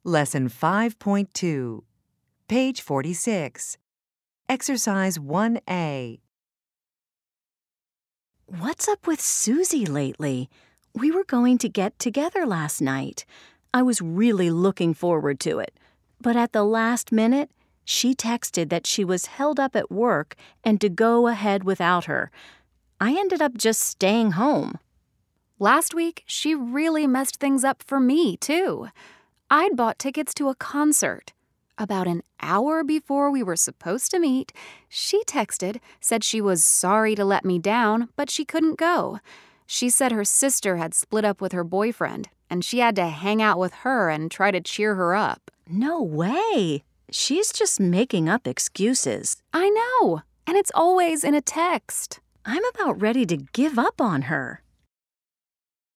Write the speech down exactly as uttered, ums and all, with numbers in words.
Lesson five point two, page forty-six. Exercise one A. What's up with Susie lately? We were going to get together last night. I was really looking forward to it. But at the last minute, she texted that she was held up at work and to go ahead without her. I ended up just staying home. Last week, she really messed things up for me, too. I'd bought tickets to a concert. About an hour before we were supposed to meet, she texted, said she was sorry to let me down, but she couldn't go. She said her sister had split up with her boyfriend, and she had to hang out with her and try to cheer her up. No way! She's just making up excuses. I know, and it's always in a text. I'm about ready to give up on her.